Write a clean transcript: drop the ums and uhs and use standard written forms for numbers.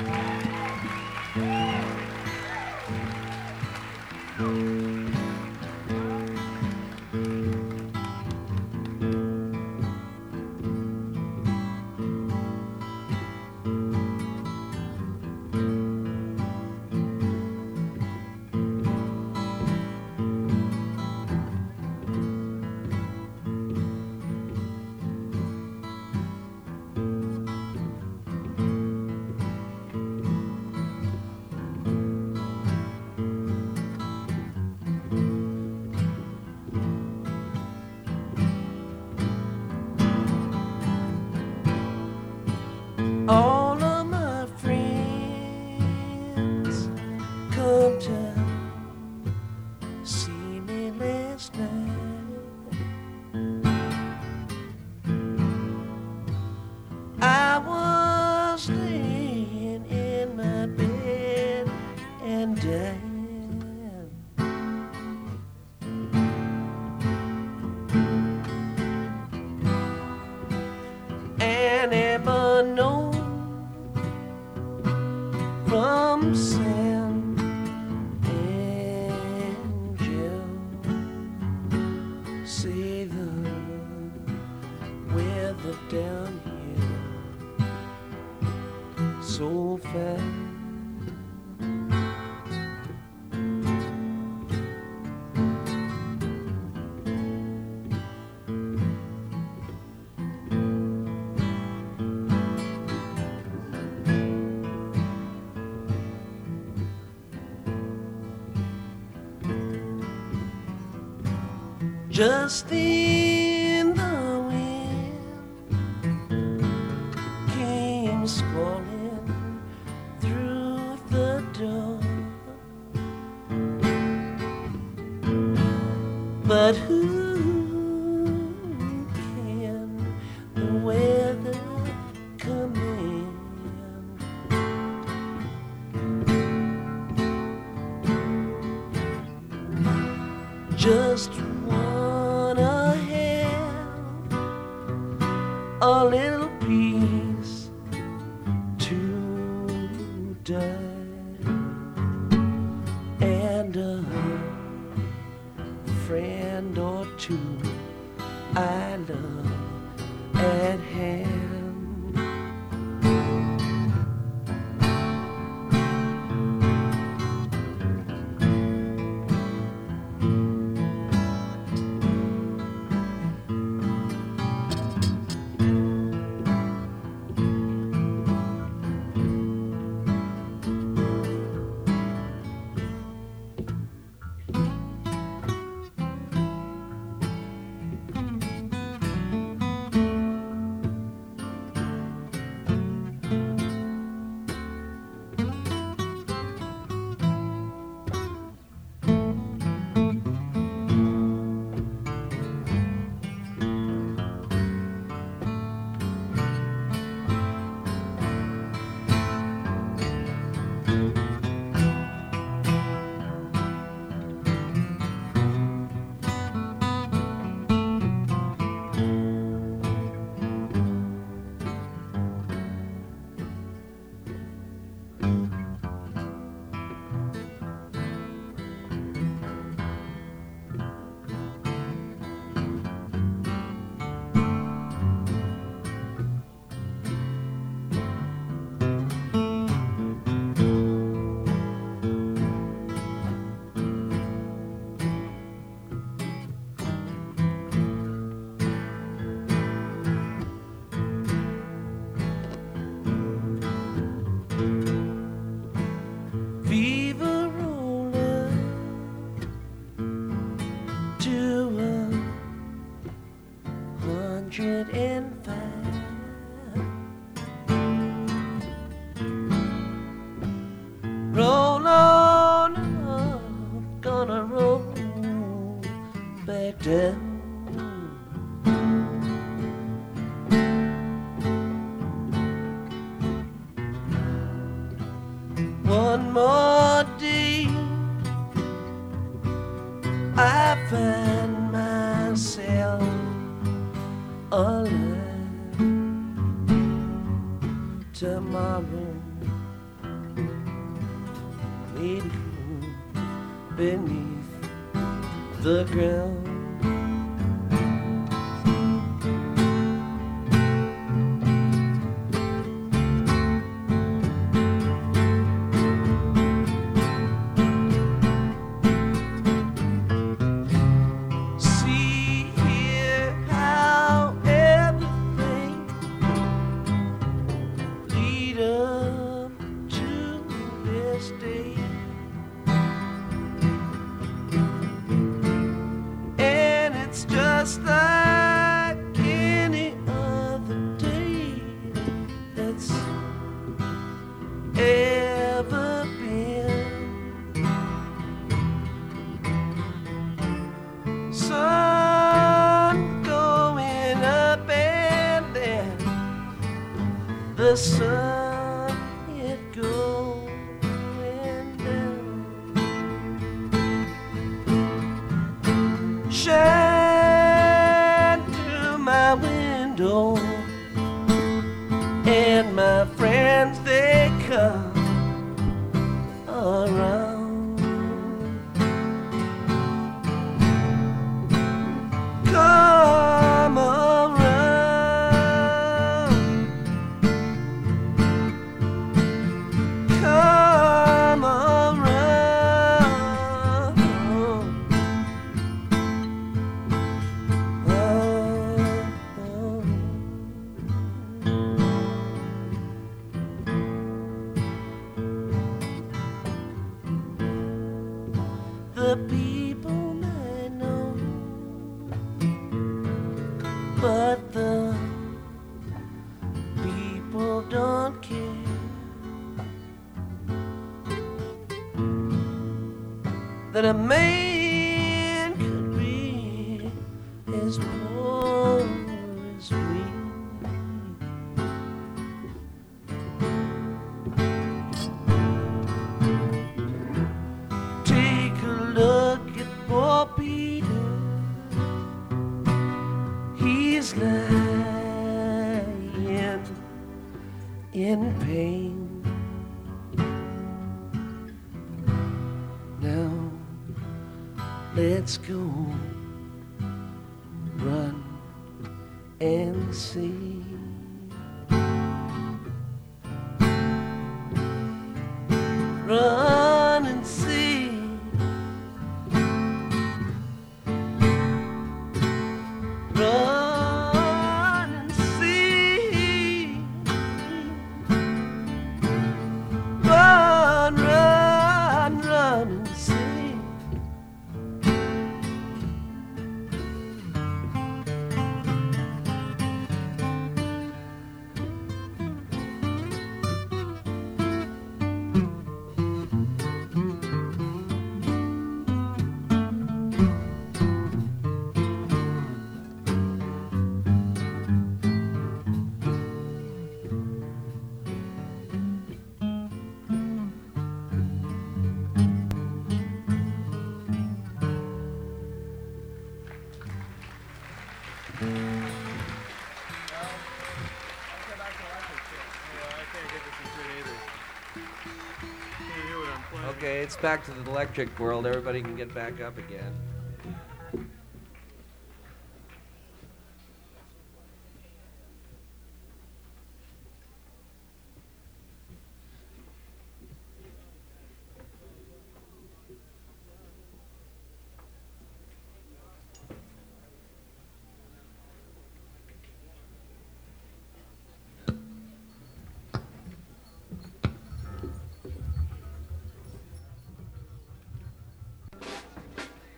All of my friends come to see me last night. I was laying in my bed and dying. And ever know from San Angel, say the weather down here so fine. Just then the wind came squalling through the door, but who can the weather come in? Just wanna have a little peace today and a friend or two I love at hand. Roll on up, gonna roll back down. One more day, I find myself alive. Tomorrow 80 beneath the ground. Just like any other day that's ever been. Sun going up and then the sun it going down. Shine window, and my friends they come around. Come around. Come around. The people I know, but the people don't care that a man could be as poor as me. Look at poor Peter, he's lying in pain. Now let's go run and see. Run and see. Run and see. Run, run, run and see. Okay, it's back to the electric world. Everybody can get back up again.